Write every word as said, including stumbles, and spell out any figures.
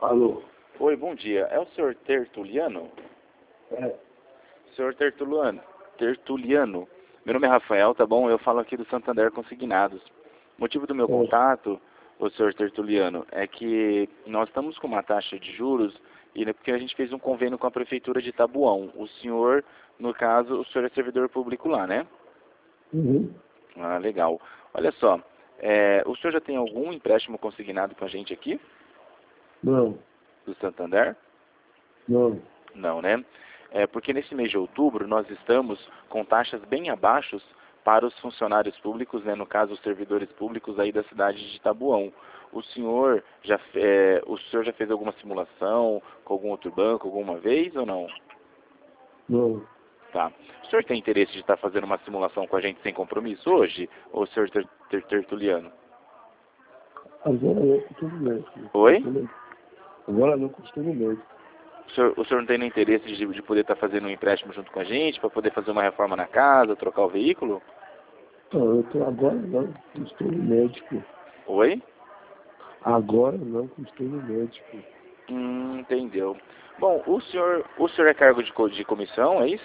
Alô? Oi, bom dia. É o senhor Tertuliano? É. Senhor Tertuliano, Tertuliano. Meu nome é Rafael, tá bom? Eu falo aqui do Santander Consignados. O motivo do meu É. contato, o senhor Tertuliano, é que nós estamos com uma taxa de juros e é porque a gente fez um convênio com a Prefeitura de Tabuão. O senhor, no caso, o senhor é servidor público lá, né? Uhum. Ah, legal. Olha só, é, o senhor já tem algum empréstimo consignado com a gente aqui, Não, do Santander? não. Não, né? É porque nesse mês de outubro nós estamos com taxas bem abaixo para os funcionários públicos, né, no caso os servidores públicos aí da cidade de Tabuão. O senhor já é, o senhor já fez alguma simulação com algum outro banco alguma vez ou não? Não. Tá. O senhor tem interesse de estar fazendo uma simulação com a gente sem compromisso hoje, ou senhor ter, ter, Tertuliano? Agora não costumo médico. Oi? Agora não costumo médico. O senhor, o senhor não tem nem interesse de, de poder estar fazendo um empréstimo junto com a gente, para poder fazer uma reforma na casa, trocar o veículo? Não, eu tô agora não costumo médico. Oi? Agora não costumo médico. Hum, entendeu. Bom, o senhor, o senhor é cargo de, co- de comissão, é isso?